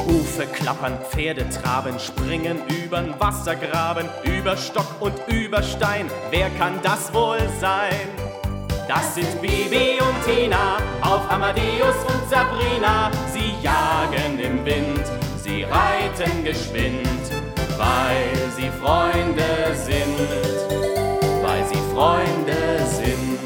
Hufe klappern, Pferde traben, springen übern Wassergraben, über Stock und über Stein. Wer kann das wohl sein? Das sind Bibi und Tina, auf Amadeus und Sabrina. Sie jagen im Wind, sie reiten geschwind, weil sie Freunde sind, weil sie Freunde sind.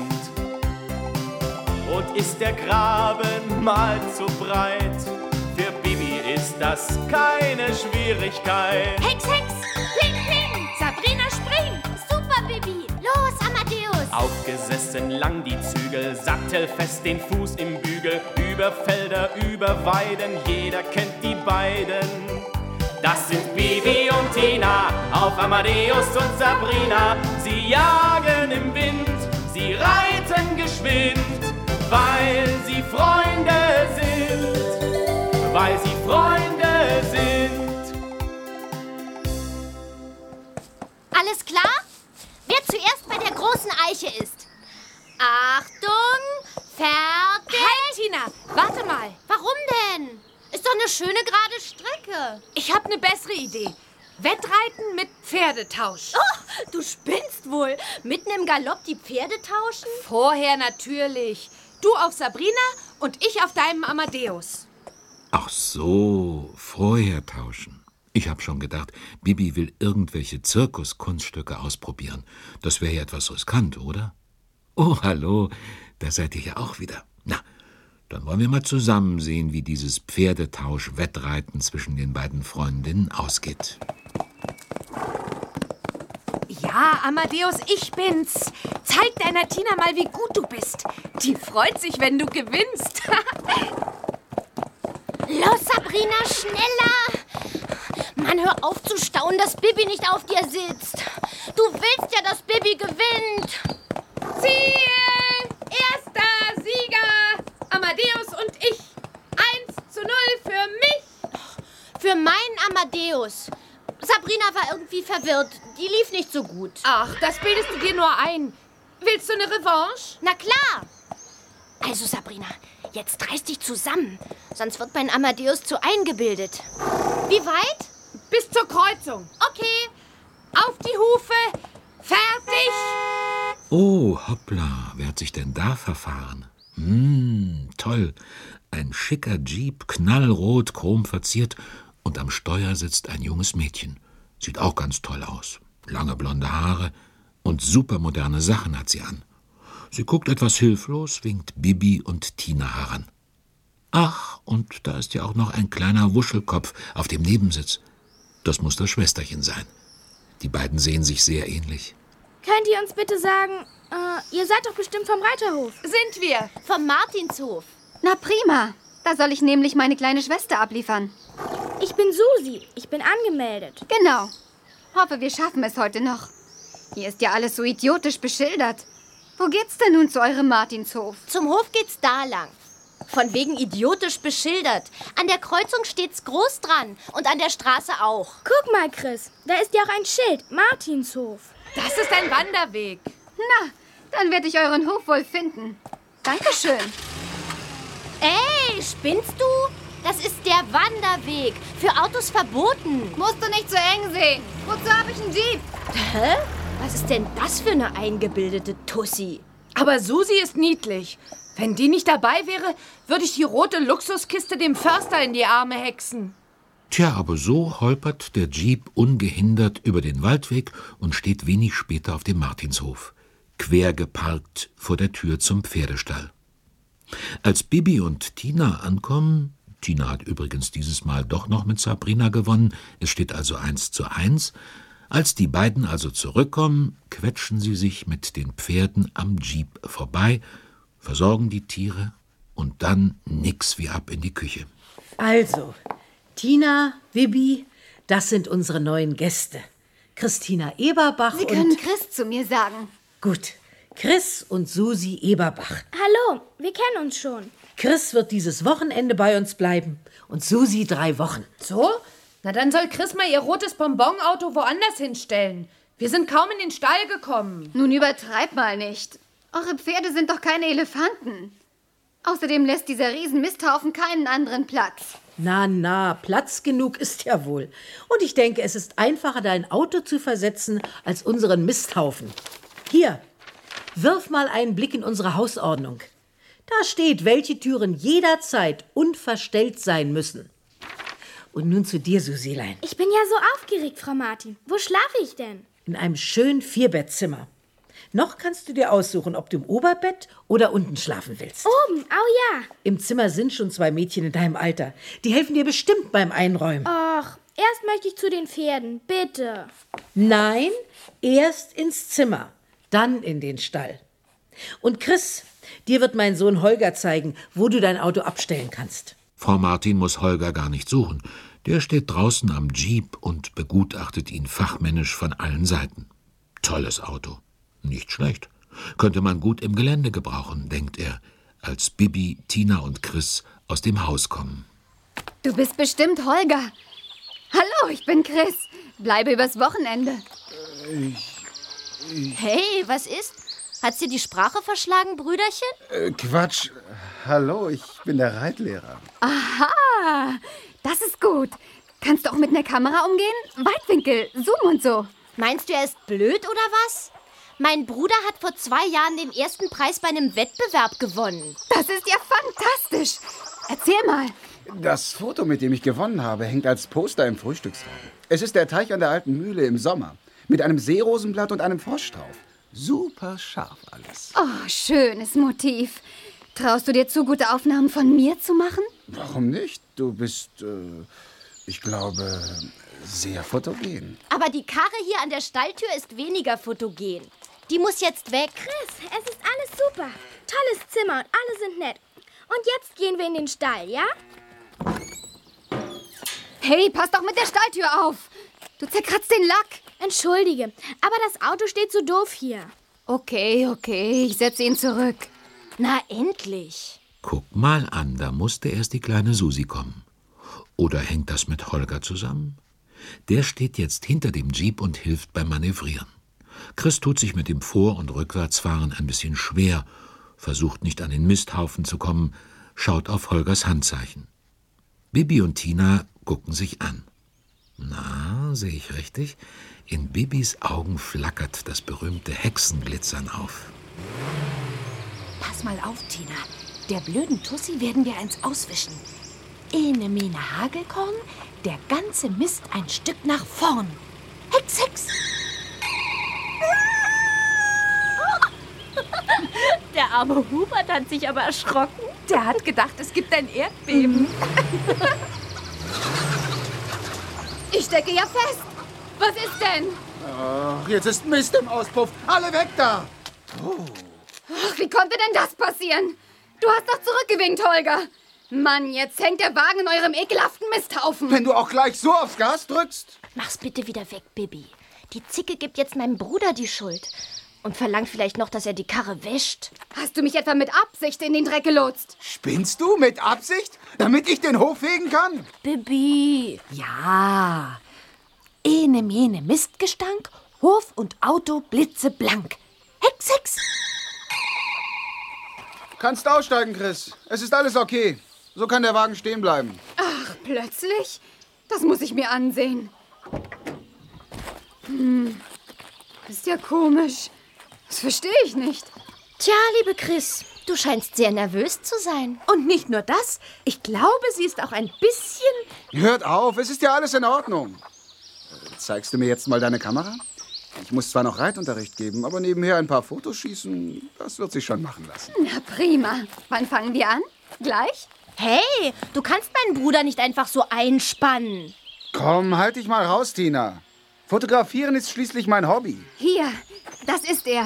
Und ist der Graben mal zu breit, für Bibi ist das keine Schwierigkeit. Hex, Hex, Pling, Pling, Sabrina spring, super Bibi, los Amadeus. Aufgesessen lang die Zügel, sattelfest den Fuß im Bügel, über Felder, über Weiden, jeder kennt die beiden. Das sind Bibi und Tina, auf Amadeus und Sabrina. Sie jagen im Wind, sie reiten geschwind, weil sie Freunde sind, weil sie Freunde sind. Alles klar? Wer zuerst bei der großen Eiche ist? Achtung, fertig. Halt, Tina, warte mal. Warum denn? Ist doch eine schöne gerade Strecke. Ich habe eine bessere Idee. Wettreiten mit Pferdetausch. Oh, du spinnst wohl. Mitten im Galopp die Pferde tauschen? Vorher natürlich. Du auf Sabrina und ich auf deinem Amadeus. Ach so, vorher tauschen. Ich habe schon gedacht, Bibi will irgendwelche Zirkuskunststücke ausprobieren. Das wäre ja etwas riskant, oder? Oh, hallo, da seid ihr ja auch wieder. Na, dann wollen wir mal zusammen sehen, wie dieses Pferdetausch-Wettreiten zwischen den beiden Freundinnen ausgeht. Ja, Amadeus, ich bin's. Zeig deiner Tina mal, wie gut du bist. Die freut sich, wenn du gewinnst. Los, Sabrina, schneller. Mann, hör auf zu staunen, dass Bibi nicht auf dir sitzt. Du willst ja, dass Bibi gewinnt. Ziel! Erster Sieger! Amadeus und ich. 1:0 für mich. Für meinen Amadeus. Sabrina war irgendwie verwirrt. Die lief nicht so gut. Ach, das bildest du dir nur ein. Willst du eine Revanche? Na klar. Also, Sabrina, jetzt reiß dich zusammen. Sonst wird mein Amadeus zu eingebildet. Wie weit? Bis zur Kreuzung. Okay. Auf die Hufe. Fertig. Oh, hoppla, wer hat sich denn da verfahren? Toll. Ein schicker Jeep, knallrot, chrom verziert, und am Steuer sitzt ein junges Mädchen. Sieht auch ganz toll aus. Lange blonde Haare und supermoderne Sachen hat sie an. Sie guckt etwas hilflos, winkt Bibi und Tina heran. Ach, und da ist ja auch noch ein kleiner Wuschelkopf auf dem Nebensitz. Das muss das Schwesterchen sein. Die beiden sehen sich sehr ähnlich. Könnt ihr uns bitte sagen, ihr seid doch bestimmt vom Reiterhof. Sind wir. Vom Martinshof. Na prima, da soll ich nämlich meine kleine Schwester abliefern. Ich bin Susi, ich bin angemeldet. Genau. Hoffe, wir schaffen es heute noch. Hier ist ja alles so idiotisch beschildert. Wo geht's denn nun zu eurem Martinshof? Zum Hof geht's da lang. Von wegen idiotisch beschildert. An der Kreuzung steht's groß dran und an der Straße auch. Guck mal, Chris, da ist ja auch ein Schild, Martinshof. Das ist ein Wanderweg. Na, dann werde ich euren Hof wohl finden. Dankeschön. Ey, spinnst du? Das ist der Wanderweg. Für Autos verboten. Musst du nicht so eng sehen. Wozu habe ich einen Jeep? Hä? Was ist denn das für eine eingebildete Tussi? Aber Susi ist niedlich. Wenn die nicht dabei wäre, würde ich die rote Luxuskiste dem Förster in die Arme hexen. Tja, aber so holpert der Jeep ungehindert über den Waldweg und steht wenig später auf dem Martinshof, quer geparkt vor der Tür zum Pferdestall. Als Bibi und Tina ankommen, Tina hat übrigens dieses Mal doch noch mit Sabrina gewonnen, es steht also 1:1, als die beiden also zurückkommen, quetschen sie sich mit den Pferden am Jeep vorbei, versorgen die Tiere und dann nix wie ab in die Küche. Also, Tina, Bibi, das sind unsere neuen Gäste. Christina Eberbach Sie können Chris zu mir sagen. Gut, Chris und Susi Eberbach. Hallo, wir kennen uns schon. Chris wird dieses Wochenende bei uns bleiben und Susi 3 Wochen. So? Na, dann soll Chris mal ihr rotes Bonbonauto woanders hinstellen. Wir sind kaum in den Stall gekommen. Nun übertreib mal nicht. Eure Pferde sind doch keine Elefanten. Außerdem lässt dieser Riesenmisthaufen keinen anderen Platz. Na, Platz genug ist ja wohl. Und ich denke, es ist einfacher, dein Auto zu versetzen, als unseren Misthaufen. Hier, wirf mal einen Blick in unsere Hausordnung. Da steht, welche Türen jederzeit unverstellt sein müssen. Und nun zu dir, Susilein. Ich bin ja so aufgeregt, Frau Martin. Wo schlafe ich denn? In einem schönen Vierbettzimmer. Noch kannst du dir aussuchen, ob du im Oberbett oder unten schlafen willst. Oben, oh ja. Im Zimmer sind schon 2 Mädchen in deinem Alter. Die helfen dir bestimmt beim Einräumen. Och, erst möchte ich zu den Pferden, bitte. Nein, erst ins Zimmer, dann in den Stall. Und Chris, dir wird mein Sohn Holger zeigen, wo du dein Auto abstellen kannst. Frau Martin muss Holger gar nicht suchen. Der steht draußen am Jeep und begutachtet ihn fachmännisch von allen Seiten. Tolles Auto. Nicht schlecht. Könnte man gut im Gelände gebrauchen, denkt er, als Bibi, Tina und Chris aus dem Haus kommen. Du bist bestimmt Holger. Hallo, ich bin Chris. Bleibe übers Wochenende. Hey, was ist? Hat's dir die Sprache verschlagen, Brüderchen? Quatsch. Hallo, ich bin der Reitlehrer. Aha, das ist gut. Kannst du auch mit einer Kamera umgehen? Weitwinkel, Zoom und so. Meinst du, er ist blöd oder was? Mein Bruder hat vor 2 Jahren den ersten Preis bei einem Wettbewerb gewonnen. Das ist ja fantastisch. Erzähl mal. Das Foto, mit dem ich gewonnen habe, hängt als Poster im Frühstücksraum. Es ist der Teich an der alten Mühle im Sommer. Mit einem Seerosenblatt und einem Frosch drauf. Super scharf alles. Oh, schönes Motiv. Traust du dir zu, gute Aufnahmen von mir zu machen? Warum nicht? Du bist, ich glaube, sehr fotogen. Aber die Karre hier an der Stalltür ist weniger fotogen. Die muss jetzt weg. Chris, es ist alles super. Tolles Zimmer und alle sind nett. Und jetzt gehen wir in den Stall, ja? Hey, pass doch mit der Stalltür auf. Du zerkratzt den Lack. Entschuldige, aber das Auto steht so doof hier. Okay, ich setze ihn zurück. Na, endlich. Guck mal an, da musste erst die kleine Susi kommen. Oder hängt das mit Holger zusammen? Der steht jetzt hinter dem Jeep und hilft beim Manövrieren. Chris tut sich mit dem Vor- und Rückwärtsfahren ein bisschen schwer, versucht nicht an den Misthaufen zu kommen, schaut auf Holgers Handzeichen. Bibi und Tina gucken sich an. Na, sehe ich richtig? In Bibis Augen flackert das berühmte Hexenglitzern auf. Pass mal auf, Tina. Der blöden Tussi werden wir eins auswischen. Ene, mene, Hagelkorn, der ganze Mist ein Stück nach vorn. Hex, Hex! Der arme Hubert hat sich aber erschrocken. Der hat gedacht, es gibt ein Erdbeben. Ich stecke ja fest. Was ist denn? Ach, jetzt ist Mist im Auspuff. Alle weg da! Ach, wie konnte denn das passieren? Du hast doch zurückgewinkt, Holger. Mann, jetzt hängt der Wagen in eurem ekelhaften Misthaufen. Wenn du auch gleich so aufs Gas drückst. Mach's bitte wieder weg, Bibi. Die Zicke gibt jetzt meinem Bruder die Schuld. Und verlangt vielleicht noch, dass er die Karre wäscht. Hast du mich etwa mit Absicht in den Dreck gelotst? Spinnst du mit Absicht? Damit ich den hochfegen kann? Bibi. Ja. Ene, mene, Mistgestank, Hof und Auto blitzeblank. Hex, Hex! Kannst aussteigen, Chris. Es ist alles okay. So kann der Wagen stehen bleiben. Ach, plötzlich? Das muss ich mir ansehen. Ist ja komisch. Das verstehe ich nicht. Tja, liebe Chris, du scheinst sehr nervös zu sein. Und nicht nur das, ich glaube, sie ist auch ein bisschen... Hört auf, es ist ja alles in Ordnung. Zeigst du mir jetzt mal deine Kamera? Ich muss zwar noch Reitunterricht geben, aber nebenher ein paar Fotos schießen, das wird sich schon machen lassen. Na prima. Wann fangen wir an? Gleich? Hey, du kannst meinen Bruder nicht einfach so einspannen. Komm, halt dich mal raus, Tina. Fotografieren ist schließlich mein Hobby. Hier, das ist er.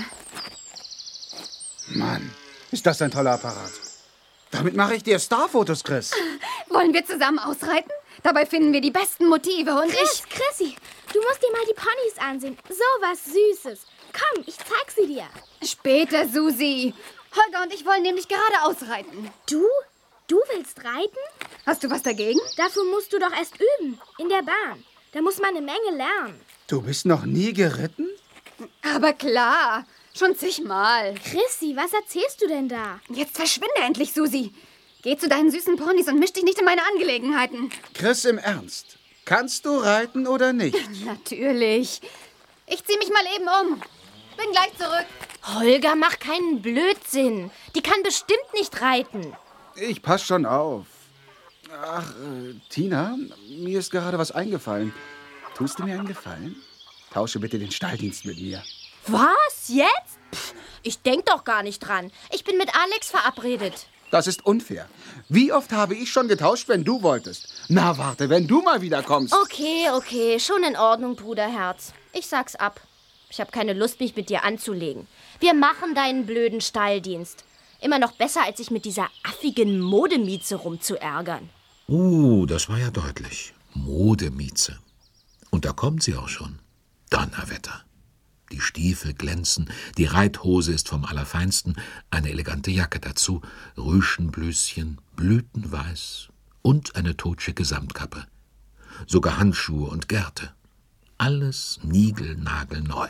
Mann, ist das ein toller Apparat. Damit mache ich dir Starfotos, Chris. Wollen wir zusammen ausreiten? Dabei finden wir die besten Motive und Chrissy, du musst dir mal die Ponys ansehen. So was Süßes. Komm, ich zeig sie dir. Später, Susi. Holger und ich wollen nämlich gerade ausreiten. Du? Du willst reiten? Hast du was dagegen? Dafür musst du doch erst üben. In der Bahn. Da muss man eine Menge lernen. Du bist noch nie geritten? Aber klar. Schon zigmal. Chrissy, was erzählst du denn da? Jetzt verschwinde endlich, Susi. Geh zu deinen süßen Ponys und misch dich nicht in meine Angelegenheiten. Chris, im Ernst. Kannst du reiten oder nicht? Natürlich. Ich zieh mich mal eben um. Bin gleich zurück. Holger, mach keinen Blödsinn. Die kann bestimmt nicht reiten. Ich pass schon auf. Ach, Tina, mir ist gerade was eingefallen. Tust du mir einen Gefallen? Tausche bitte den Stalldienst mit mir. Was? Jetzt? Pff, ich denk doch gar nicht dran. Ich bin mit Alex verabredet. Das ist unfair. Wie oft habe ich schon getauscht, wenn du wolltest? Na, warte, wenn du mal wieder kommst. Okay, schon in Ordnung, Bruderherz. Ich sag's ab. Ich habe keine Lust, mich mit dir anzulegen. Wir machen deinen blöden Stalldienst. Immer noch besser, als sich mit dieser affigen Modemieze rumzuärgern. Das war ja deutlich. Modemieze. Und da kommt sie auch schon. Donnerwetter. Die Stiefel glänzen, die Reithose ist vom Allerfeinsten, eine elegante Jacke dazu, Rüschenblüschen, blütenweiß und eine totschicke Samtkappe. Sogar Handschuhe und Gerte. Alles niegelnagelneu.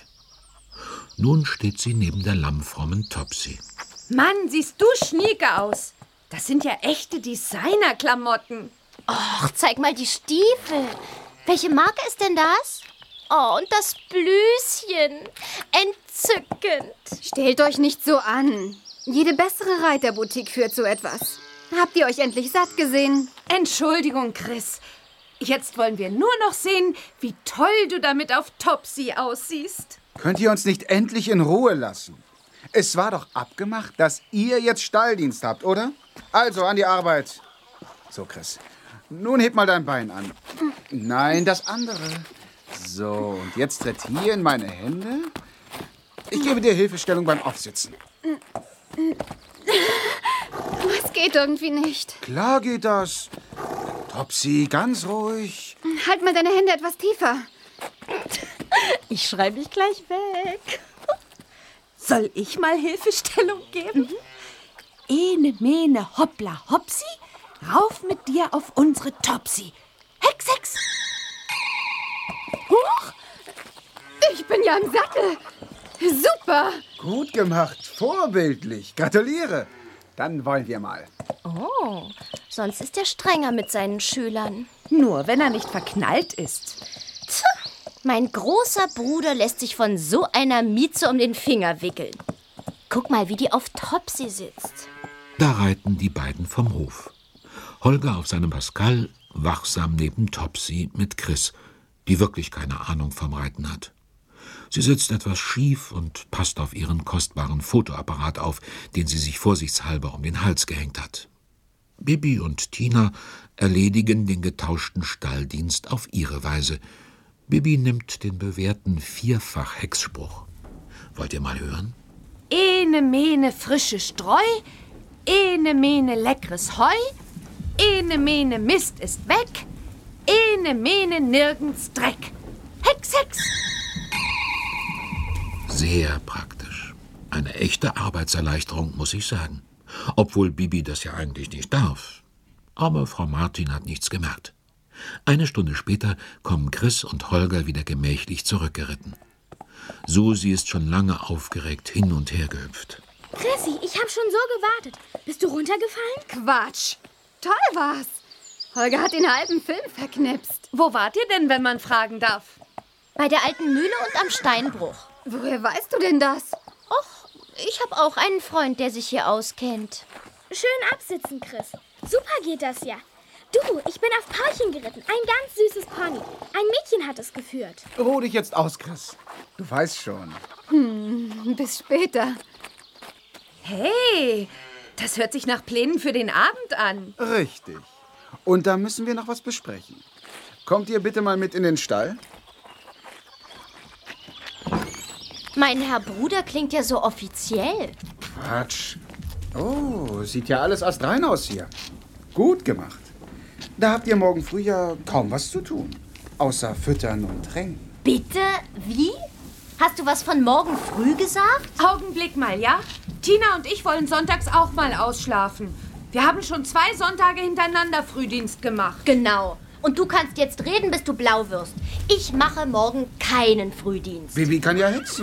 Nun steht sie neben der lammfrommen Topsy. Mann, siehst du schnieke aus. Das sind ja echte Designerklamotten. Och, zeig mal die Stiefel. Welche Marke ist denn das? Oh, und das Blüschen. Entzückend. Stellt euch nicht so an. Jede bessere Reiterboutique führt so etwas. Habt ihr euch endlich satt gesehen? Entschuldigung, Chris. Jetzt wollen wir nur noch sehen, wie toll du damit auf Topsy aussiehst. Könnt ihr uns nicht endlich in Ruhe lassen? Es war doch abgemacht, dass ihr jetzt Stalldienst habt, oder? Also, an die Arbeit. So, Chris. Nun heb mal dein Bein an. Nein, das andere. So, und jetzt tritt hier in meine Hände. Ich gebe dir Hilfestellung beim Aufsitzen. Es geht irgendwie nicht. Klar geht das. Topsy, ganz ruhig. Halt mal deine Hände etwas tiefer. Ich schreibe mich gleich weg. Soll ich mal Hilfestellung geben? Ene, mene, hoppla, hopsi. Rauf mit dir auf unsere Topsy. Hex, hex. Huch! Ich bin ja im Sattel. Super. Gut gemacht, vorbildlich. Gratuliere. Dann wollen wir mal. Oh, sonst ist er strenger mit seinen Schülern. Nur wenn er nicht verknallt ist. Mein großer Bruder lässt sich von so einer Mieze um den Finger wickeln. Guck mal, wie die auf Topsy sitzt. Da reiten die beiden vom Hof. Holger auf seinem Pascal, wachsam neben Topsy mit Chris, die wirklich keine Ahnung vom Reiten hat. Sie sitzt etwas schief und passt auf ihren kostbaren Fotoapparat auf, den sie sich vorsichtshalber um den Hals gehängt hat. Bibi und Tina erledigen den getauschten Stalldienst auf ihre Weise. Bibi nimmt den bewährten Vierfach-Hexspruch. Wollt ihr mal hören? Ene, mene, frische Streu. Ene, mene, leckeres Heu. Ene, mene, Mist ist weg. Ene, mene, nirgends Dreck. Hex, hex. Sehr praktisch. Eine echte Arbeitserleichterung, muss ich sagen. Obwohl Bibi das ja eigentlich nicht darf. Aber Frau Martin hat nichts gemerkt. Eine Stunde später kommen Chris und Holger wieder gemächlich zurückgeritten. Susi ist schon lange aufgeregt hin und her gehüpft. Chrissy, ich habe schon so gewartet. Bist du runtergefallen? Quatsch. Toll war's. Holger hat den halben Film verknipst. Wo wart ihr denn, wenn man fragen darf? Bei der alten Mühle und am Steinbruch. Woher weißt du denn das? Och, ich habe auch einen Freund, der sich hier auskennt. Schön absitzen, Chris. Super geht das ja. Du, ich bin auf Paulchen geritten. Ein ganz süßes Pony. Ein Mädchen hat es geführt. Ruh dich jetzt aus, Chris. Du weißt schon. Bis später. Hey, das hört sich nach Plänen für den Abend an. Richtig. Und da müssen wir noch was besprechen. Kommt ihr bitte mal mit in den Stall? Mein Herr Bruder klingt ja so offiziell. Quatsch. Oh, sieht ja alles astrein aus hier. Gut gemacht. Da habt ihr morgen früh ja kaum was zu tun. Außer füttern und tränken. Bitte? Wie? Hast du was von morgen früh gesagt? Augenblick mal, ja? Tina und ich wollen sonntags auch mal ausschlafen. Wir haben schon 2 Sonntage hintereinander Frühdienst gemacht. Genau. Und du kannst jetzt reden, bis du blau wirst. Ich mache morgen keinen Frühdienst. Bibi kann ja hetzen.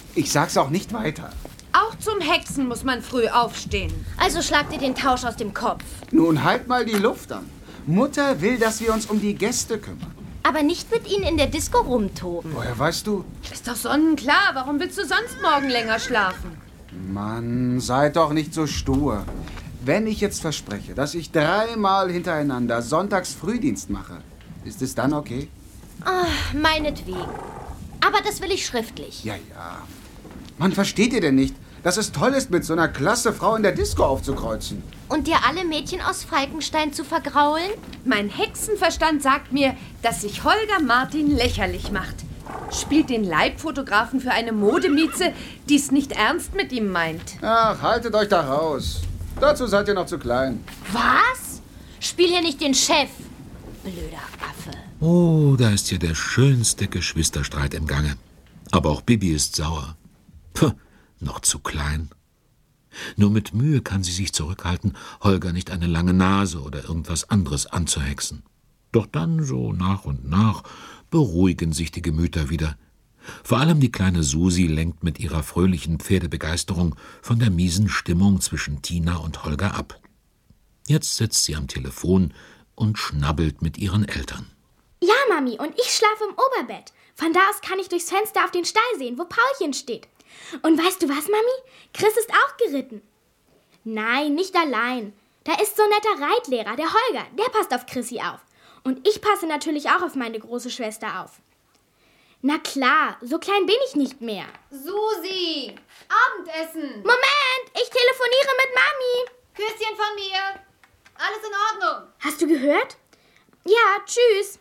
Ich sag's auch nicht weiter. Auch zum Hexen muss man früh aufstehen. Also schlagt ihr den Tausch aus dem Kopf. Nun halt mal die Luft an. Mutter will, dass wir uns um die Gäste kümmern. Aber nicht mit ihnen in der Disco rumtoben. Woher weißt du? Ist doch sonnenklar. Warum willst du sonst morgen länger schlafen? Mann, seid doch nicht so stur. Wenn ich jetzt verspreche, dass ich 3-mal hintereinander sonntags Frühdienst mache, ist es dann okay? Meinetwegen. Aber das will ich schriftlich. Ja. Mann, versteht ihr denn nicht, dass es toll ist, mit so einer klasse Frau in der Disco aufzukreuzen? Und dir alle Mädchen aus Falkenstein zu vergraulen? Mein Hexenverstand sagt mir, dass sich Holger Martin lächerlich macht. Spielt den Leibfotografen für eine Modemieze, die es nicht ernst mit ihm meint. Ach, haltet euch da raus. Dazu seid ihr noch zu klein. Was? Spiel hier nicht den Chef. Blöder Affe. Oh, da ist ja der schönste Geschwisterstreit im Gange. Aber auch Bibi ist sauer. Puh, noch zu klein. Nur mit Mühe kann sie sich zurückhalten, Holger nicht eine lange Nase oder irgendwas anderes anzuhexen. Doch dann, so nach und nach, beruhigen sich die Gemüter wieder. Vor allem die kleine Susi lenkt mit ihrer fröhlichen Pferdebegeisterung von der miesen Stimmung zwischen Tina und Holger ab. Jetzt sitzt sie am Telefon und schnabbelt mit ihren Eltern. Ja, Mami, und ich schlafe im Oberbett. Von da aus kann ich durchs Fenster auf den Stall sehen, wo Paulchen steht. Und weißt du was, Mami? Chris ist auch geritten. Nein, nicht allein. Da ist so ein netter Reitlehrer, der Holger. Der passt auf Chrissy auf. Und ich passe natürlich auch auf meine große Schwester auf. Na klar, so klein bin ich nicht mehr. Susi, Abendessen. Moment, ich telefoniere mit Mami. Küsschen von mir. Alles in Ordnung. Hast du gehört? Ja, tschüss.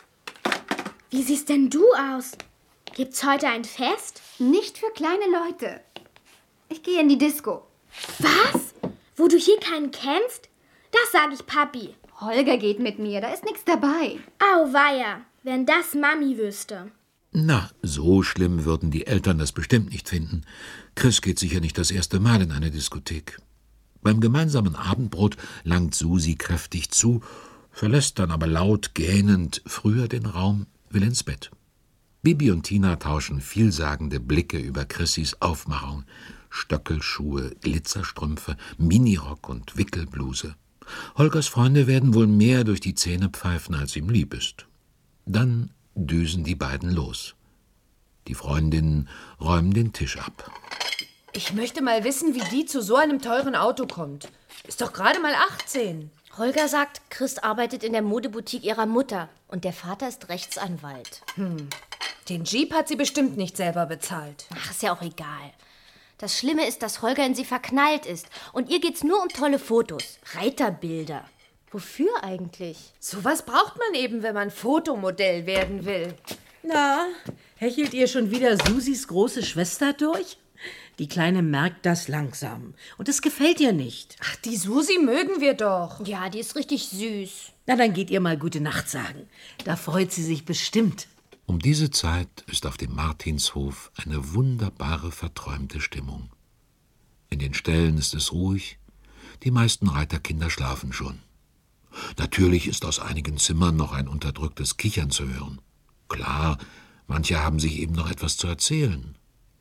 Wie siehst denn du aus? Gibt's heute ein Fest? Nicht für kleine Leute. Ich gehe in die Disco. Was? Wo du hier keinen kennst? Das sage ich Papi. Holger geht mit mir, da ist nichts dabei. Auweia, wenn das Mami wüsste. Na, so schlimm würden die Eltern das bestimmt nicht finden. Chris geht sicher nicht das erste Mal in eine Diskothek. Beim gemeinsamen Abendbrot langt Susi kräftig zu, verlässt dann aber laut gähnend früher den Raum, will ins Bett. Bibi und Tina tauschen vielsagende Blicke über Chrissys Aufmachung. Stöckelschuhe, Glitzerstrümpfe, Minirock und Wickelbluse. Holgers Freunde werden wohl mehr durch die Zähne pfeifen, als ihm lieb ist. Dann düsen die beiden los. Die Freundinnen räumen den Tisch ab. Ich möchte mal wissen, wie die zu so einem teuren Auto kommt. Ist doch gerade mal 18. Holger sagt, Chris arbeitet in der Modeboutique ihrer Mutter und der Vater ist Rechtsanwalt. Den Jeep hat sie bestimmt nicht selber bezahlt. Ach, ist ja auch egal. Das Schlimme ist, dass Holger in sie verknallt ist und ihr geht's nur um tolle Fotos, Reiterbilder. Wofür eigentlich? Sowas braucht man eben, wenn man Fotomodell werden will. Na, hechelt ihr schon wieder Susis große Schwester durch? Die Kleine merkt das langsam. Und es gefällt ihr nicht. Ach, die Susi mögen wir doch. Ja, die ist richtig süß. Na, dann geht ihr mal gute Nacht sagen. Da freut sie sich bestimmt. Um diese Zeit ist auf dem Martinshof eine wunderbare, verträumte Stimmung. In den Ställen ist es ruhig, die meisten Reiterkinder schlafen schon. Natürlich ist aus einigen Zimmern noch ein unterdrücktes Kichern zu hören. Klar, manche haben sich eben noch etwas zu erzählen.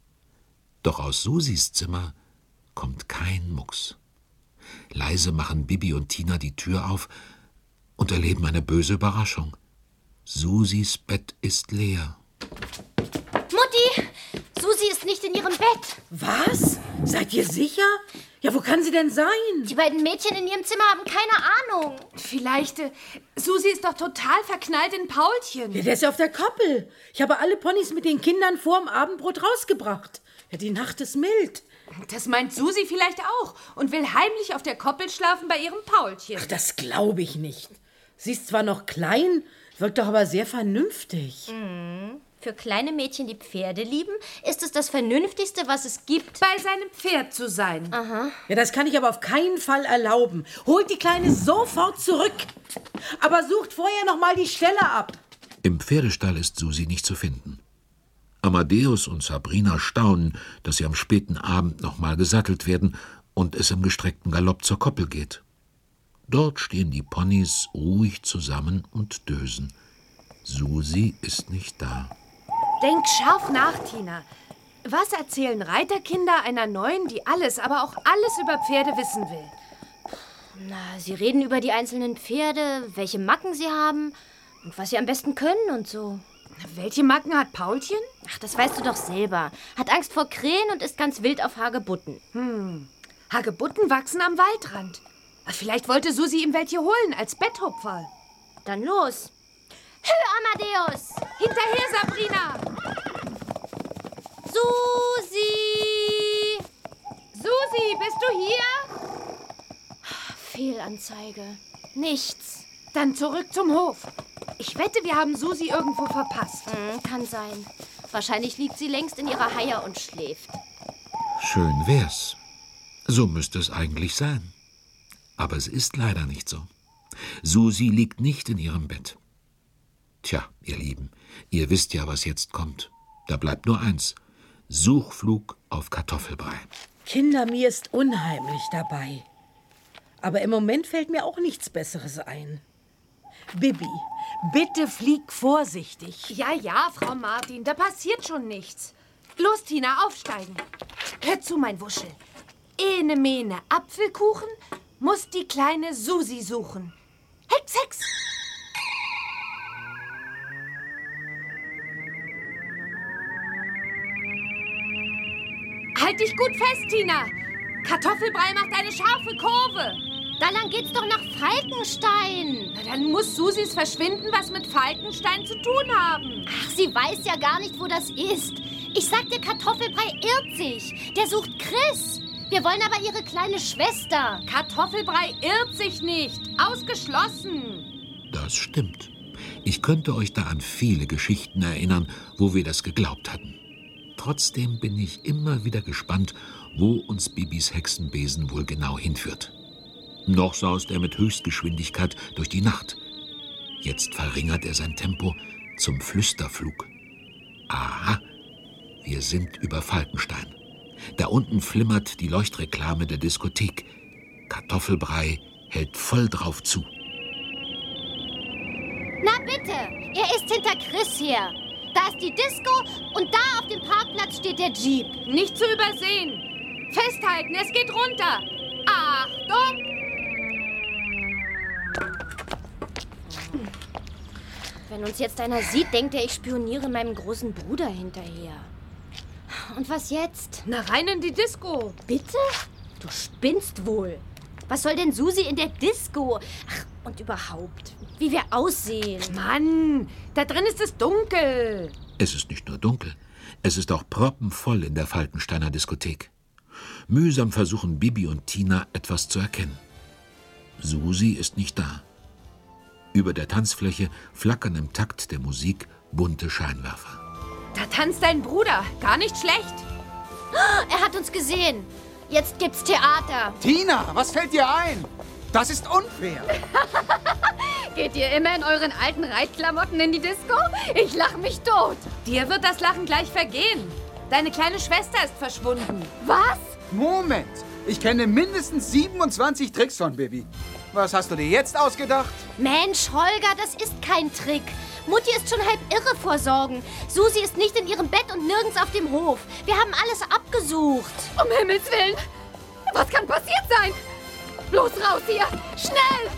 Doch aus Susis Zimmer kommt kein Mucks. Leise machen Bibi und Tina die Tür auf und erleben eine böse Überraschung. Susis Bett ist leer. Mutti, Susi ist nicht in ihrem Bett. Was? Seid ihr sicher? Ja, wo kann sie denn sein? Die beiden Mädchen in ihrem Zimmer haben keine Ahnung. Vielleicht, Susi ist doch total verknallt in Paulchen. Ja, der ist ja auf der Koppel. Ich habe alle Ponys mit den Kindern vorm Abendbrot rausgebracht. Ja, die Nacht ist mild. Das meint Susi vielleicht auch und will heimlich auf der Koppel schlafen bei ihrem Paulchen. Ach, das glaube ich nicht. Sie ist zwar noch klein, wirkt doch aber sehr vernünftig. Für kleine Mädchen, die Pferde lieben, ist es das Vernünftigste, was es gibt. Bei seinem Pferd zu sein. Ja, das kann ich aber auf keinen Fall erlauben. Holt die Kleine sofort zurück. Aber sucht vorher noch mal die Stelle ab. Im Pferdestall ist Susi nicht zu finden. Amadeus und Sabrina staunen, dass sie am späten Abend noch mal gesattelt werden und es im gestreckten Galopp zur Koppel geht. Dort stehen die Ponys ruhig zusammen und dösen. Susi ist nicht da. Denk scharf nach, Tina. Was erzählen Reiterkinder einer Neuen, die alles, aber auch alles über Pferde wissen will? Na, sie reden über die einzelnen Pferde, welche Macken sie haben und was sie am besten können und so. Welche Macken hat Paulchen? Ach, das weißt du doch selber. Hat Angst vor Krähen und ist ganz wild auf Hagebutten. Hagebutten wachsen am Waldrand. Vielleicht wollte Susi ihm welche holen als Betthupferl. Dann los. Hö, Amadeus! Hinterher, Sabrina! Susi! Susi, bist du hier? Fehlanzeige. Nichts. Dann zurück zum Hof. Ich wette, wir haben Susi irgendwo verpasst. Kann sein. Wahrscheinlich liegt sie längst in ihrer Haie und schläft. Schön wär's. So müsste es eigentlich sein. Aber es ist leider nicht so. Susi liegt nicht in ihrem Bett. Tja, ihr Lieben, ihr wisst ja, was jetzt kommt. Da bleibt nur eins. Suchflug auf Kartoffelbrei. Kinder, mir ist unheimlich dabei. Aber im Moment fällt mir auch nichts Besseres ein. Bibi, bitte flieg vorsichtig. Ja, Frau Martin, da passiert schon nichts. Los, Tina, aufsteigen. Hör zu, mein Wuschel. Ene Mene Apfelkuchen muss die kleine Susi suchen. Hex, Hex! Halt dich gut fest, Tina. Kartoffelbrei macht eine scharfe Kurve. Da lang geht's doch nach Falkenstein. Na, dann muss Susis Verschwinden was mit Falkenstein zu tun haben. Ach, sie weiß ja gar nicht, wo das ist. Ich sag dir, Kartoffelbrei irrt sich. Der sucht Chris. Wir wollen aber ihre kleine Schwester. Kartoffelbrei irrt sich nicht. Ausgeschlossen. Das stimmt. Ich könnte euch da an viele Geschichten erinnern, wo wir das geglaubt hatten. Trotzdem bin ich immer wieder gespannt, wo uns Bibis Hexenbesen wohl genau hinführt. Noch saust er mit Höchstgeschwindigkeit durch die Nacht. Jetzt verringert er sein Tempo zum Flüsterflug. Aha, wir sind über Falkenstein. Da unten flimmert die Leuchtreklame der Diskothek. Kartoffelbrei hält voll drauf zu. Na bitte, er ist hinter Chris her. Da ist die Disco und da auf dem Parkplatz steht der Jeep. Nicht zu übersehen. Festhalten, es geht runter. Achtung! Wenn uns jetzt einer sieht, denkt er, ich spioniere meinem großen Bruder hinterher. Und was jetzt? Na, rein in die Disco. Bitte? Du spinnst wohl. Was soll denn Susi in der Disco? Ach, und überhaupt, wie wir aussehen. Mann, da drin ist es dunkel. Es ist nicht nur dunkel, es ist auch proppenvoll in der Falkensteiner Diskothek. Mühsam versuchen Bibi und Tina, etwas zu erkennen. Susi ist nicht da. Über der Tanzfläche flackern im Takt der Musik bunte Scheinwerfer. Da tanzt dein Bruder. Gar nicht schlecht. Er hat uns gesehen. Jetzt gibt's Theater. Tina, was fällt dir ein? Das ist unfair. Geht ihr immer in euren alten Reitklamotten in die Disco? Ich lache mich tot. Dir wird das Lachen gleich vergehen. Deine kleine Schwester ist verschwunden. Was? Moment, ich kenne mindestens 27 Tricks von Bibi. Was hast du dir jetzt ausgedacht? Mensch, Holger, das ist kein Trick. Mutti ist schon halb irre vor Sorgen. Susi ist nicht in ihrem Bett und nirgends auf dem Hof. Wir haben alles abgesucht. Um Himmels Willen. Was kann passiert sein? Bloß raus hier. Schnell.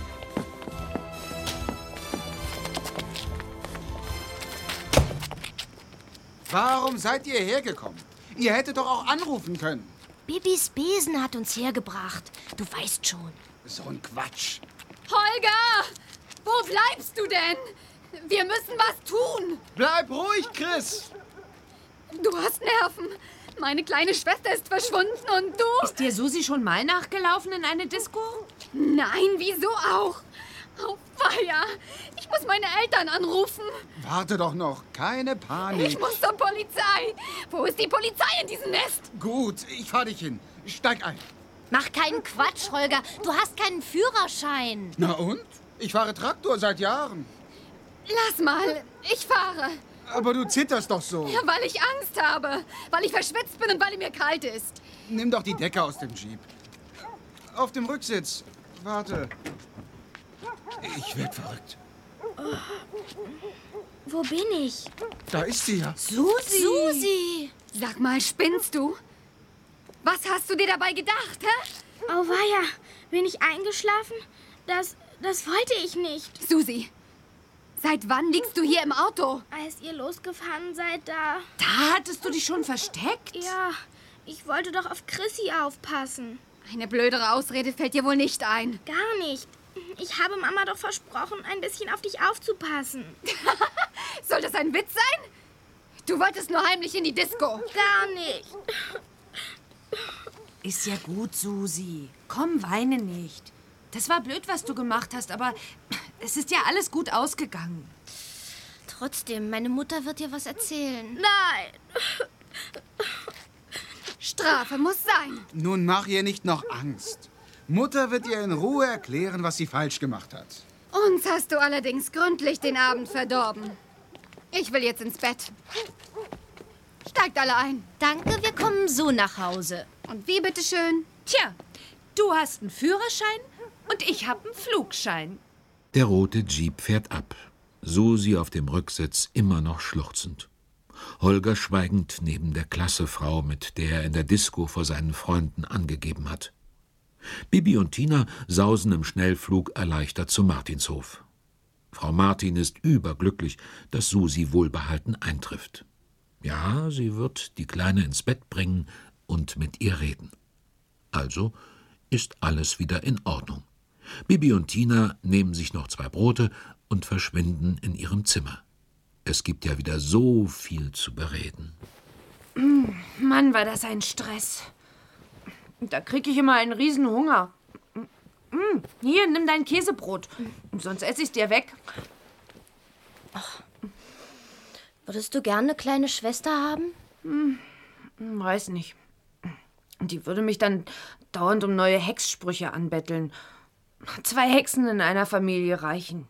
Warum seid ihr hergekommen? Ihr hättet doch auch anrufen können. Bibis Besen hat uns hergebracht. Du weißt schon. So ein Quatsch. Holger, wo bleibst du denn? Wir müssen was tun. Bleib ruhig, Chris. Du hast Nerven. Meine kleine Schwester ist verschwunden und du... Ist dir Susi schon mal nachgelaufen in eine Disco? Nein, wieso auch? Oh, weia. Ich muss meine Eltern anrufen. Warte doch noch. Keine Panik. Ich muss zur Polizei. Wo ist die Polizei in diesem Nest? Gut, ich fahr dich hin. Steig ein. Mach keinen Quatsch, Holger. Du hast keinen Führerschein. Na und? Ich fahre Traktor seit Jahren. Lass mal. Ich fahre. Aber du zitterst doch so. Ja, weil ich Angst habe. Weil ich verschwitzt bin und weil mir kalt ist. Nimm doch die Decke aus dem Jeep. Auf dem Rücksitz. Warte. Ich werd verrückt. Wo bin ich? Da ist sie ja. Susi! Susi! Sag mal, spinnst du? Was hast du dir dabei gedacht, hä? Oh weia, bin ich eingeschlafen? Das wollte ich nicht. Susi, seit wann liegst du hier im Auto? Als ihr losgefahren seid, da... Da hattest du dich schon versteckt? Ja, ich wollte doch auf Chrissy aufpassen. Eine blödere Ausrede fällt dir wohl nicht ein. Gar nicht. Ich habe Mama doch versprochen, ein bisschen auf dich aufzupassen. Soll das ein Witz sein? Du wolltest nur heimlich in die Disco. Gar nicht. Ist ja gut, Susi. Komm, weine nicht. Das war blöd, was du gemacht hast, aber es ist ja alles gut ausgegangen. Trotzdem, meine Mutter wird dir was erzählen. Nein. Strafe muss sein. Nun mach ihr nicht noch Angst. Mutter wird ihr in Ruhe erklären, was sie falsch gemacht hat. Uns hast du allerdings gründlich den Abend verdorben. Ich will jetzt ins Bett. Steigt alle ein. Danke, wir kommen so nach Hause. Und wie bitteschön? Tja, du hast einen Führerschein und ich habe einen Flugschein. Der rote Jeep fährt ab. Susi auf dem Rücksitz immer noch schluchzend. Holger schweigend neben der Klassefrau, mit der er in der Disco vor seinen Freunden angegeben hat. Bibi und Tina sausen im Schnellflug erleichtert zum Martinshof. Frau Martin ist überglücklich, dass Susi wohlbehalten eintrifft. Ja, sie wird die Kleine ins Bett bringen und mit ihr reden. Also ist alles wieder in Ordnung. Bibi und Tina nehmen sich noch 2 Brote und verschwinden in ihrem Zimmer. Es gibt ja wieder so viel zu bereden. Mann, war das ein Stress. Da kriege ich immer einen Riesenhunger. Hier, nimm dein Käsebrot. Sonst esse ich es dir weg. Würdest du gerne eine kleine Schwester haben? Weiß nicht. Die würde mich dann dauernd um neue Hexsprüche anbetteln. 2 Hexen in einer Familie reichen.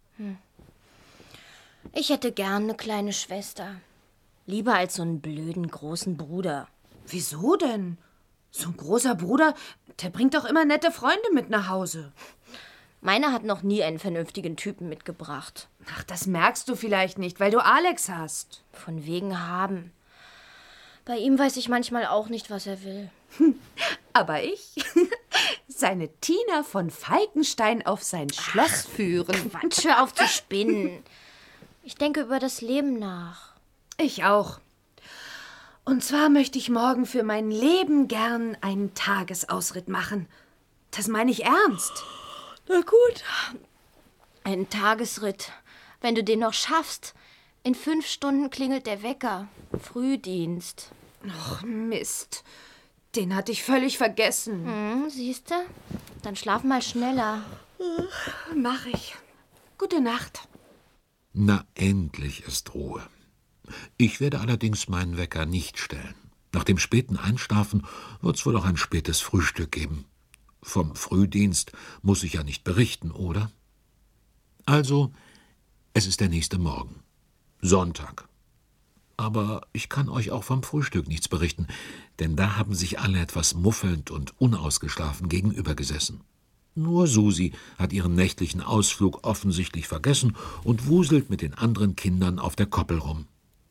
Ich hätte gern eine kleine Schwester. Lieber als so einen blöden großen Bruder. Wieso denn? So ein großer Bruder, der bringt doch immer nette Freunde mit nach Hause. Meiner hat noch nie einen vernünftigen Typen mitgebracht. Ach, das merkst du vielleicht nicht, weil du Alex hast. Von wegen haben. Bei ihm weiß ich manchmal auch nicht, was er will. Aber ich? Seine Tina von Falkenstein auf sein Schloss führen. Quatsch, hör auf zu spinnen. Ich denke über das Leben nach. Ich auch. Und zwar möchte ich morgen für mein Leben gern einen Tagesausritt machen. Das meine ich ernst. Na gut. Ein Tagesritt. Wenn du den noch schaffst. In 5 Stunden klingelt der Wecker. Frühdienst. Ach, Mist. Den hatte ich völlig vergessen. Siehste? Dann schlaf mal schneller. Mach ich. Gute Nacht. Na, endlich ist Ruhe. Ich werde allerdings meinen Wecker nicht stellen. Nach dem späten Einschlafen wird's wohl auch ein spätes Frühstück geben. Vom Frühdienst muss ich ja nicht berichten, oder? Also, es ist der nächste Morgen. Sonntag. Aber ich kann euch auch vom Frühstück nichts berichten, denn da haben sich alle etwas muffelnd und unausgeschlafen gegenübergesessen. Nur Susi hat ihren nächtlichen Ausflug offensichtlich vergessen und wuselt mit den anderen Kindern auf der Koppel rum.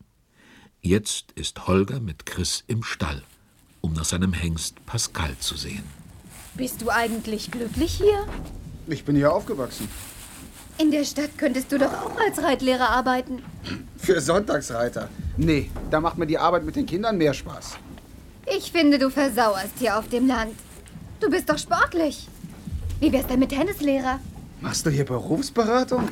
Jetzt ist Holger mit Chris im Stall, um nach seinem Hengst Pascal zu sehen. Bist du eigentlich glücklich hier? Ich bin hier aufgewachsen. In der Stadt könntest du doch auch als Reitlehrer arbeiten. Für Sonntagsreiter. Nee, da macht mir die Arbeit mit den Kindern mehr Spaß. Ich finde, du versauerst hier auf dem Land. Du bist doch sportlich. Wie wär's denn mit Tennislehrer? Machst du hier Berufsberatung?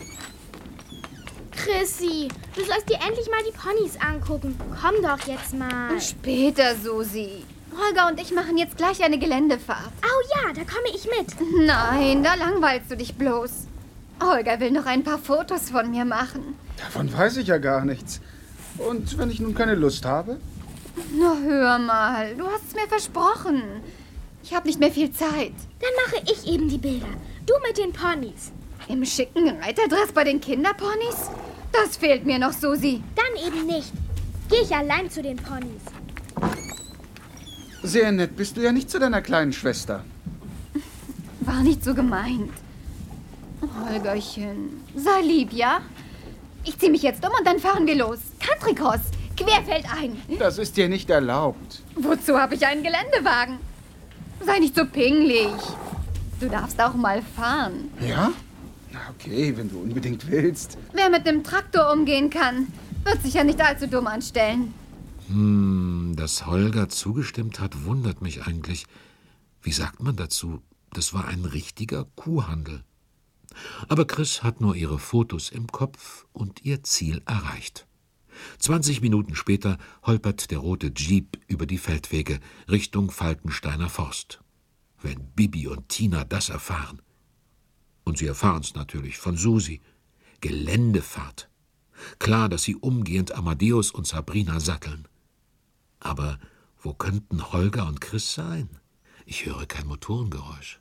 Chrissy, du sollst dir endlich mal die Ponys angucken. Komm doch jetzt mal. Später, Susi. Holger und ich machen jetzt gleich eine Geländefahrt. Oh ja, da komme ich mit. Nein, da langweilst du dich bloß. Holger will noch ein paar Fotos von mir machen. Davon weiß ich ja gar nichts. Und wenn ich nun keine Lust habe? Na, hör mal, du hast es mir versprochen. Ich habe nicht mehr viel Zeit. Dann mache ich eben die Bilder. Du mit den Ponys. Im schicken Reiterdress bei den Kinderponys? Das fehlt mir noch, Susi. Dann eben nicht. Gehe ich allein zu den Ponys. Sehr nett bist du ja nicht zu deiner kleinen Schwester. War nicht so gemeint. Holgerchen, sei lieb, ja? Ich ziehe mich jetzt um und dann fahren wir los. Country Cross. querfeldein. Das ist dir nicht erlaubt. Wozu habe ich einen Geländewagen? Sei nicht so pingelig. Du darfst auch mal fahren. Ja? Na okay, wenn du unbedingt willst. Wer mit dem Traktor umgehen kann, wird sich ja nicht allzu dumm anstellen. Dass Holger zugestimmt hat, wundert mich eigentlich. Wie sagt man dazu? Das war ein richtiger Kuhhandel. Aber Chris hat nur ihre Fotos im Kopf und ihr Ziel erreicht. 20 Minuten später holpert der rote Jeep über die Feldwege Richtung Falkensteiner Forst. Wenn Bibi und Tina das erfahren. Und sie erfahren es natürlich von Susi. Geländefahrt. Klar, dass sie umgehend Amadeus und Sabrina satteln. Aber wo könnten Holger und Chris sein? Ich höre kein Motorengeräusch.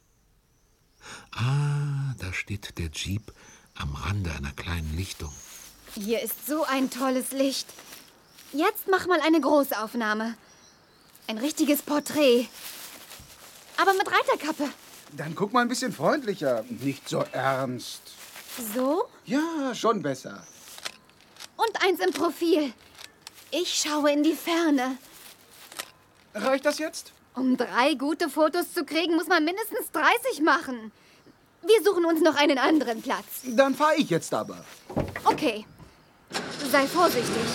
Da steht der Jeep am Rande einer kleinen Lichtung. Hier ist so ein tolles Licht. Jetzt mach mal eine Großaufnahme. Ein richtiges Porträt. Aber mit Reiterkappe. Dann guck mal ein bisschen freundlicher, nicht so ernst. So? Ja, schon besser. Und eins im Profil. Ich schaue in die Ferne. Reicht das jetzt? Um 3 gute Fotos zu kriegen, muss man mindestens 30 machen. Wir suchen uns noch einen anderen Platz. Dann fahre ich jetzt aber. Okay. Sei vorsichtig.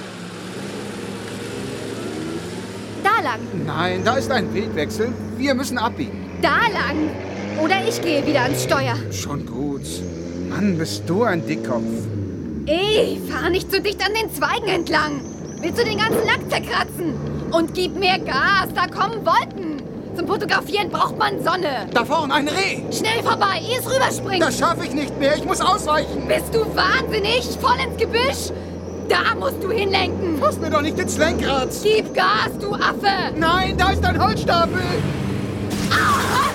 Da lang. Nein, da ist ein Wegwechsel. Wir müssen abbiegen. Da lang. Oder ich gehe wieder ans Steuer. Schon gut. Mann, bist du ein Dickkopf. Ey, fahr nicht zu dicht an den Zweigen entlang. Willst du den ganzen Lack zerkratzen? Und gib mehr Gas, da kommen Wolken. Zum Fotografieren braucht man Sonne. Da vorne ein Reh. Schnell vorbei, ehe es rüberspringt. Das schaffe ich nicht mehr, ich muss ausweichen. Bist du wahnsinnig? Voll ins Gebüsch? Da musst du hinlenken. Fass mir doch nicht ins Lenkrad. Gib Gas, du Affe. Nein, da ist ein Holzstapel. Ah!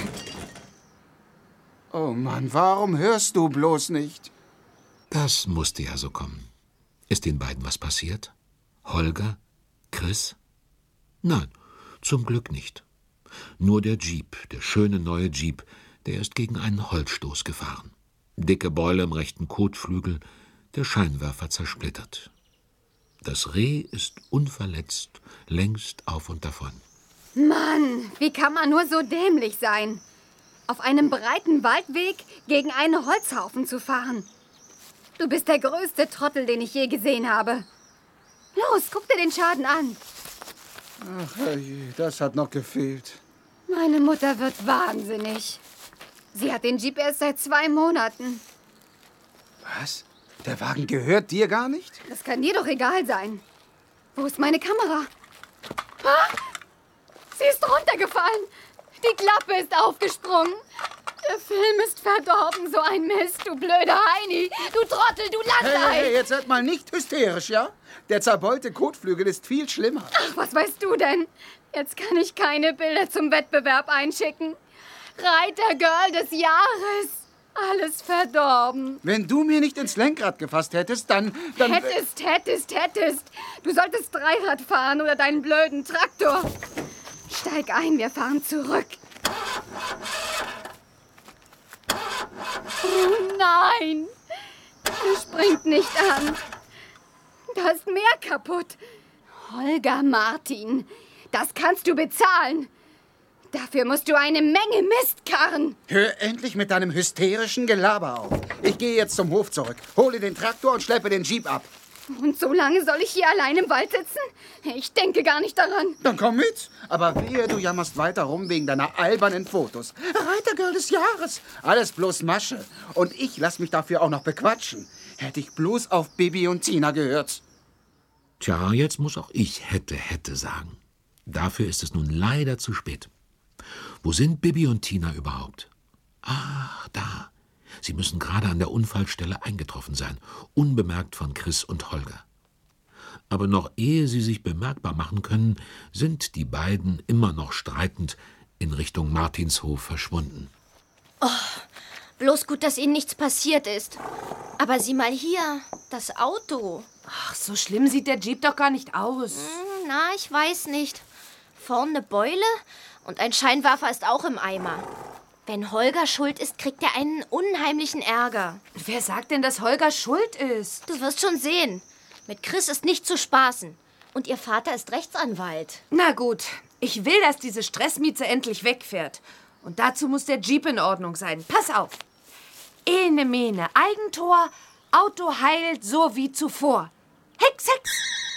Oh Mann, warum hörst du bloß nicht? Das musste ja so kommen. Ist den beiden was passiert? Holger? Chris? Nein, zum Glück nicht. Nur der Jeep, der schöne neue Jeep, der ist gegen einen Holzstoß gefahren. Dicke Beule im rechten Kotflügel, der Scheinwerfer zersplittert. Das Reh ist unverletzt, längst auf und davon. Mann, wie kann man nur so dämlich sein? Auf einem breiten Waldweg gegen einen Holzhaufen zu fahren. Du bist der größte Trottel, den ich je gesehen habe. Los, guck dir den Schaden an. Ach herrje, das hat noch gefehlt. Meine Mutter wird wahnsinnig. Sie hat den Jeep erst seit 2 Monaten. Was? Der Wagen gehört dir gar nicht? Das kann dir doch egal sein. Wo ist meine Kamera? Ah, sie ist runtergefallen. Die Klappe ist aufgesprungen. Der Film ist verdorben, so ein Mist, du blöder Heini. Du Trottel, du Landei. Hey, jetzt seid mal nicht hysterisch, ja? Der zerbeulte Kotflügel ist viel schlimmer. Ach, was weißt du denn? Jetzt kann ich keine Bilder zum Wettbewerb einschicken. Reitergirl des Jahres. Alles verdorben. Wenn du mir nicht ins Lenkrad gefasst hättest, dann... Hättest. Du solltest Dreirad fahren oder deinen blöden Traktor. Steig ein, wir fahren zurück. Oh nein! Er springt nicht an. Da ist mehr kaputt. Holger Martin, das kannst du bezahlen. Dafür musst du eine Menge Mist karren. Hör endlich mit deinem hysterischen Gelaber auf. Ich gehe jetzt zum Hof zurück, hole den Traktor und schleppe den Jeep ab. Und so lange soll ich hier allein im Wald sitzen? Ich denke gar nicht daran. Dann komm mit. Aber wehe, du jammerst weiter rum wegen deiner albernen Fotos. Reitergirl des Jahres. Alles bloß Masche. Und ich lass mich dafür auch noch bequatschen. Hätte ich bloß auf Bibi und Tina gehört. Tja, jetzt muss auch ich hätte sagen. Dafür ist es nun leider zu spät. Wo sind Bibi und Tina überhaupt? Ach, da. Sie müssen gerade an der Unfallstelle eingetroffen sein, unbemerkt von Chris und Holger. Aber noch ehe sie sich bemerkbar machen können, sind die beiden immer noch streitend in Richtung Martinshof verschwunden. Oh, bloß gut, dass ihnen nichts passiert ist. Aber sieh mal hier, das Auto. Ach, so schlimm sieht der Jeep doch gar nicht aus. Na, ich weiß nicht. Vorne eine Beule und ein Scheinwerfer ist auch im Eimer. Wenn Holger schuld ist, kriegt er einen unheimlichen Ärger. Wer sagt denn, dass Holger schuld ist? Du wirst schon sehen. Mit Chris ist nicht zu spaßen. Und ihr Vater ist Rechtsanwalt. Na gut, ich will, dass diese Stressmieze endlich wegfährt. Und dazu muss der Jeep in Ordnung sein. Pass auf. Ene Mene, Eigentor, Auto heilt so wie zuvor. Hex, Hex.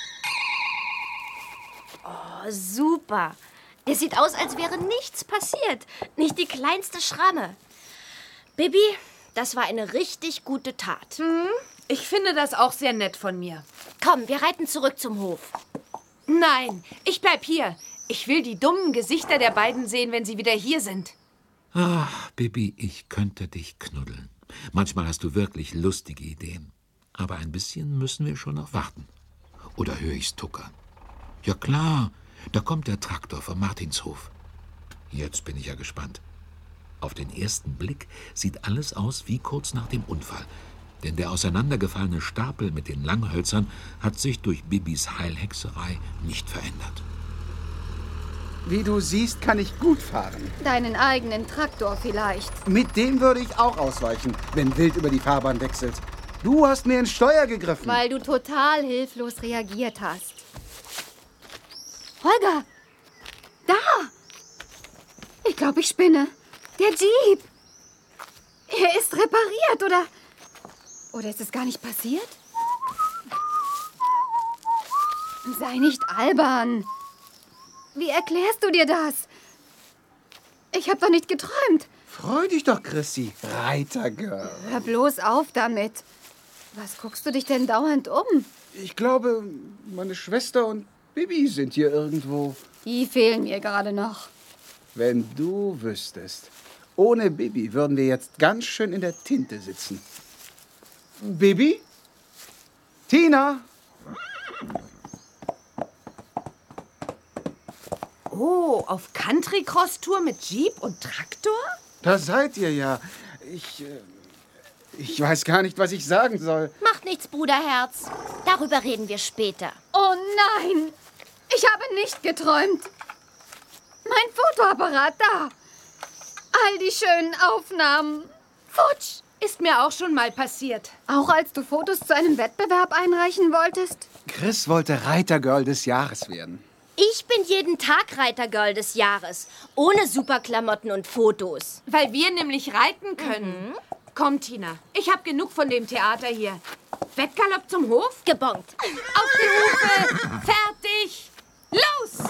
Oh, super. Der sieht aus, als wäre nichts passiert. Nicht die kleinste Schramme. Bibi, das war eine richtig gute Tat. Ich finde das auch sehr nett von mir. Komm, wir reiten zurück zum Hof. Nein, ich bleib hier. Ich will die dummen Gesichter der beiden sehen, wenn sie wieder hier sind. Ach, Bibi, ich könnte dich knuddeln. Manchmal hast du wirklich lustige Ideen. Aber ein bisschen müssen wir schon noch warten. Oder höre ich's tuckern? Ja klar, da kommt der Traktor vom Martinshof. Jetzt bin ich ja gespannt. Auf den ersten Blick sieht alles aus wie kurz nach dem Unfall. Denn der auseinandergefallene Stapel mit den Langhölzern hat sich durch Bibis Heilhexerei nicht verändert. Wie du siehst, kann ich gut fahren. Deinen eigenen Traktor vielleicht. Mit dem würde ich auch ausweichen, wenn Wild über die Fahrbahn wechselt. Du hast mir ins Steuer gegriffen. Weil du total hilflos reagiert hast. Holger! Da! Ich glaube, ich spinne. Der Jeep! Er ist repariert, oder? Oder ist es gar nicht passiert? Sei nicht albern. Wie erklärst du dir das? Ich habe doch nicht geträumt. Freu dich doch, Chrissy. Reitergirl. Hör bloß auf damit. Was guckst du dich denn dauernd um? Ich glaube, meine Schwester und Bibi sind hier irgendwo. Die fehlen mir gerade noch. Wenn du wüsstest. Ohne Bibi würden wir jetzt ganz schön in der Tinte sitzen. Bibi? Tina? Oh, auf Country-Cross-Tour mit Jeep und Traktor? Da seid ihr ja. Ich weiß gar nicht, was ich sagen soll. Macht nichts, Bruderherz. Darüber reden wir später. Oh nein! Ich habe nicht geträumt. Mein Fotoapparat da. All die schönen Aufnahmen. Futsch! Ist mir auch schon mal passiert. Auch als du Fotos zu einem Wettbewerb einreichen wolltest? Chris wollte Reitergirl des Jahres werden. Ich bin jeden Tag Reitergirl des Jahres. Ohne Superklamotten und Fotos. Weil wir nämlich reiten können. Komm, Tina, ich habe genug von dem Theater hier. Wettgalopp zum Hof? Gebongt. Auf die Hufe! Fertig! Los!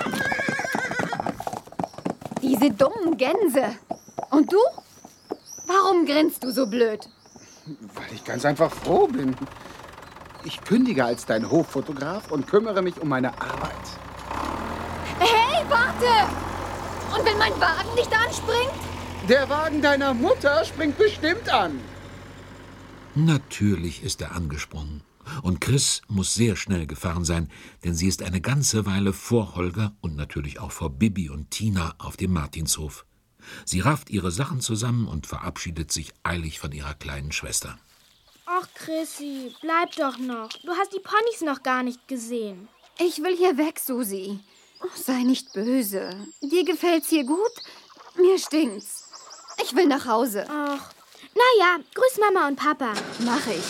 Diese dummen Gänse. Und du? Warum grinst du so blöd? Weil ich ganz einfach froh bin. Ich kündige als dein Hoffotograf und kümmere mich um meine Arbeit. Hey, warte! Und wenn mein Wagen nicht anspringt? Der Wagen deiner Mutter springt bestimmt an. Natürlich ist er angesprungen. Und Chris muss sehr schnell gefahren sein, denn sie ist eine ganze Weile vor Holger und natürlich auch vor Bibi und Tina auf dem Martinshof. Sie rafft ihre Sachen zusammen und verabschiedet sich eilig von ihrer kleinen Schwester. Ach, Chrissy, bleib doch noch. Du hast die Ponys noch gar nicht gesehen. Ich will hier weg, Susi. Oh, sei nicht böse. Dir gefällt's hier gut? Mir stinkt's. Ich will nach Hause. Ach, naja, grüß Mama und Papa. Mach ich.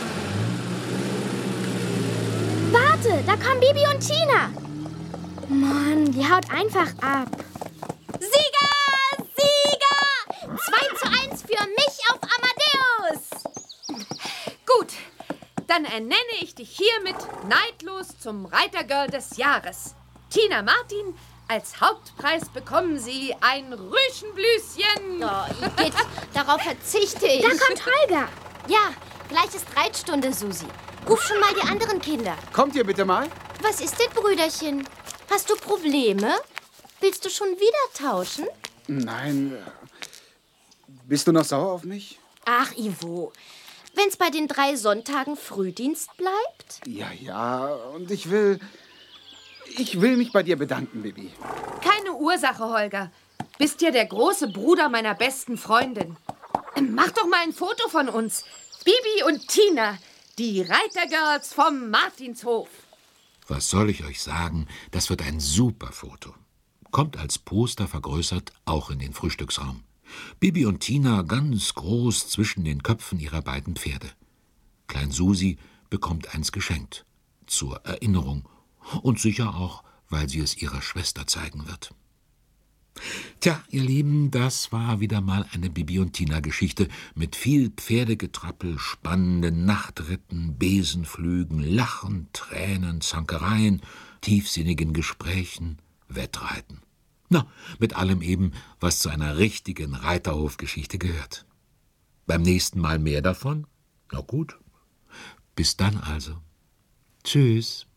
Warte, da kommen Bibi und Tina. Mann, die haut einfach ab. Sieger! Sieger! 2:1 für mich auf Amadeus! Gut, dann ernenne ich dich hiermit neidlos zum Reitergirl des Jahres. Tina Martin, als Hauptpreis bekommen Sie ein Rüschenblüschen. Oh, Igitt, darauf verzichte ich. Da kommt Holger. Ja, gleich ist Reitstunde, Susi. Ruf schon mal die anderen Kinder. Kommt ihr bitte mal? Was ist denn, Brüderchen? Hast du Probleme? Willst du schon wieder tauschen? Nein. Bist du noch sauer auf mich? Ach, Ivo, wenn's bei den 3 Sonntagen Frühdienst bleibt? Ja, und ich will mich bei dir bedanken, Bibi. Keine Ursache, Holger. Bist ja der große Bruder meiner besten Freundin. Mach doch mal ein Foto von uns. Bibi und Tina, die Reitergirls vom Martinshof. Was soll ich euch sagen? Das wird ein super Foto. Kommt als Poster vergrößert auch in den Frühstücksraum. Bibi und Tina ganz groß zwischen den Köpfen ihrer beiden Pferde. Klein Susi bekommt eins geschenkt. Zur Erinnerung. Und sicher auch, weil sie es ihrer Schwester zeigen wird. Tja, ihr Lieben, das war wieder mal eine Bibi und Tina-Geschichte mit viel Pferdegetrappel, spannenden Nachtritten, Besenflügen, Lachen, Tränen, Zankereien, tiefsinnigen Gesprächen, Wettreiten. Na, mit allem eben, was zu einer richtigen Reiterhofgeschichte gehört. Beim nächsten Mal mehr davon? Na gut. Bis dann also. Tschüss.